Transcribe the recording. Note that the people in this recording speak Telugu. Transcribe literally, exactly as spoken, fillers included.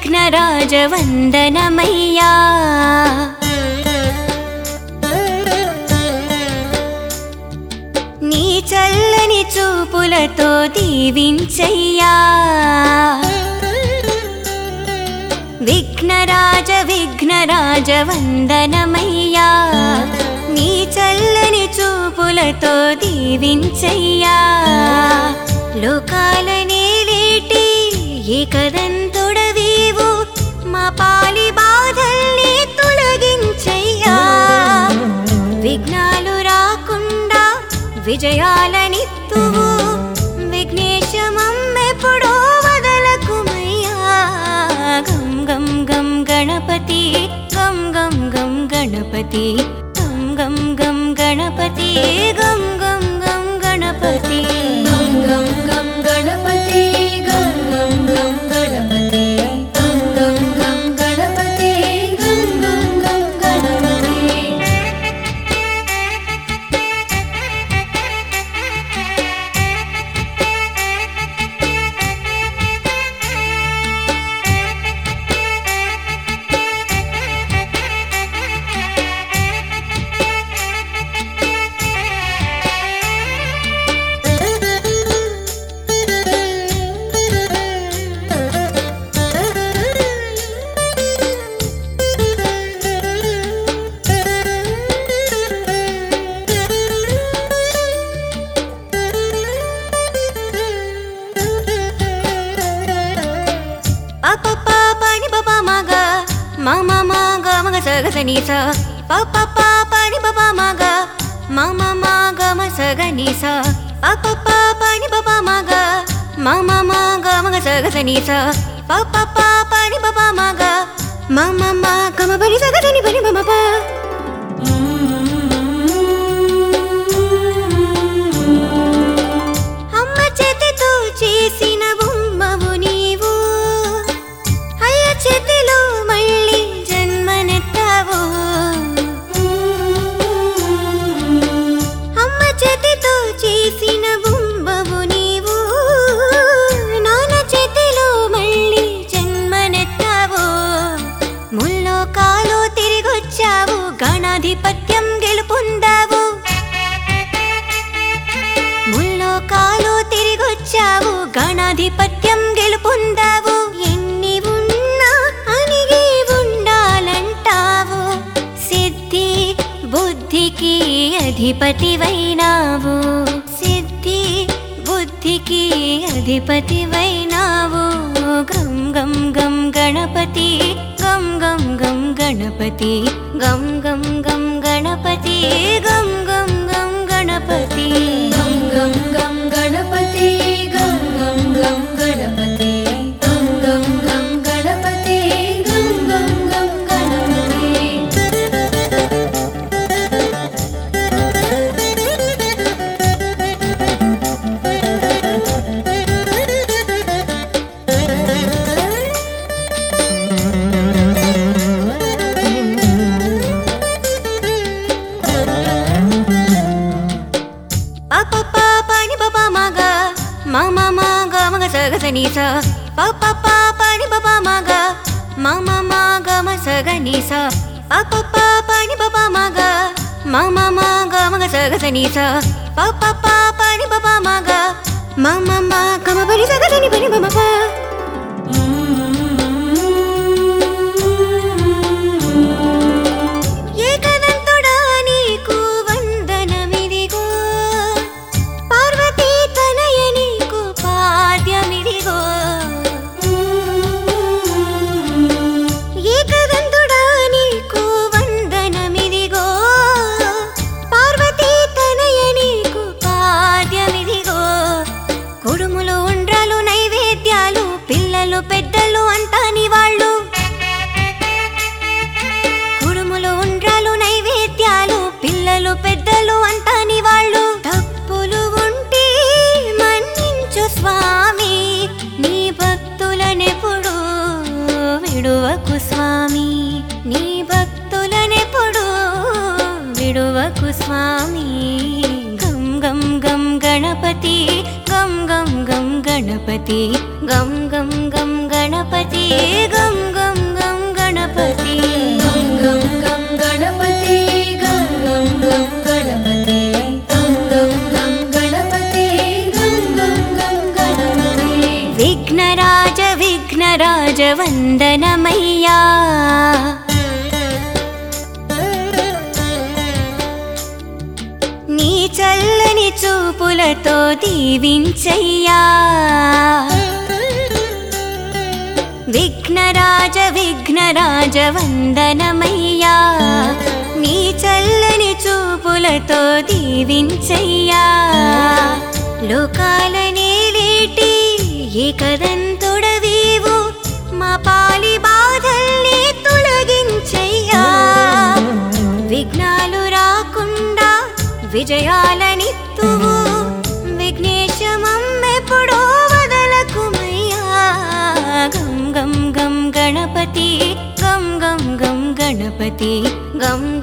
విఘ్నరాజ వందనమయ్యా నీ చల్లని చూపులతో దీవించయ్యా విఘ్నరాజ విఘ్నరాజ వందనమయ్యా నీ చల్లని చూపులతో దీవించయ్యా లోకాలనేలేటి ఏకదంతుడవీవు మా పాలి బాధల్ని తొలగించయ్యా విఘ్నాలు రాకుండా విజయాలనిత్తువు విఘ్నేశమమ్మెప్పుడో వదలకుమయ్యా గం గం గం గణపతి గం గం గం గణపతి గం గం గం గణపతి గం గం గం గణపతి గం గం గం గణపతి గం గం గం గణపతి గం గం గం గణపతి గం గం గం గణపతి సగసనీస పప పాని బప మగ మమ మగ మ సగనీస పప పాని బప మగ మమ మగ మగ సగసనీస పప పాని బప మగ మమ మగ మ బని సగసని బని బమ ప అమ్మ చేతితో చేసిన బొమ్మవు నీవు అయ్య చేతిలో మళ్ళీ అమ్మ చేతితో చేసిన బొమ్మవు నీవు నాన్న చేతిలో మళ్ళీ జన్మనెత్తావు ముల్లోకాలు తిరిగొచ్చావు గణాధిపత్యం గెలుపొందావు ముల్లోకాలు తిరిగొచ్చావు గణాధిపత్యం గెలుపొందావు ఎన్ని ఉన్నా అనిగి ఉండాలంటావు సిద్ధి బుద్ధికి అధిపతివైనావు సిద్ధి బుద్ధికి అధిపతివైనావు గం గం గం గణపతి గం గం గం గణపతి గం గం గం గణపతి గం గం గం గణపతి గం గం గం గణపతి గం గం గం గణపతి గం గం గం గణపతి గం గం గం గణపతి మమ మగ మగ సగసనీస పప పాని బప మగ మమ మగ మ సగనీస పప పాని బప మగ మమ మగ మగ సగసనీస పప పాని బప మగ మమ మగ మ బని సగసని బని బమ ప ఏకదంతుడా నీకు వందనమిదిగో పార్వతీ తనయ నీకు పాద్యమిదిగో ఏకదంతుడా నీకు వందనమిదిగో పార్వతీ తనయ నీకు పాద్యమిదిగో కుడుములు ఉండ్రాలు నైవేద్యాలు పిల్లలు పెద్దలు అంతా నీ వాళ్ళు కుడుములు ఉండ్రాలు నైవేద్యాలు పిల్లలు పెద్దలు అంతా నీ వాళ్ళు తప్పులు ఉంటే మన్నించు స్వామి నీ భక్తులనెప్పుడు విడువకు స్వామి నీ భక్తులనెప్పుడు విడువకు స్వామి గం గం గం గణపతి గం గం గం గణపతి గం గం గం గణపతి గం వందనమయ్యా నీ చల్లని చూపులతో దీవించయ్యా విఘ్నరాజ విఘ్నరాజ వందనమయ్యా నీ చల్లని చూపులతో దీవించయ్యా లోకాలనేలేటి ఏకదంతుడవీవు మా పాలి బాధల్ని తొలగించయ్యా విఘ్నాలు రాకుండా విజయాలనిత్తువు విఘ్నేశమమ్మెప్పుడో వదలకుమయ్యా గం గం గం గణపతి గం గం గం గణపతి గం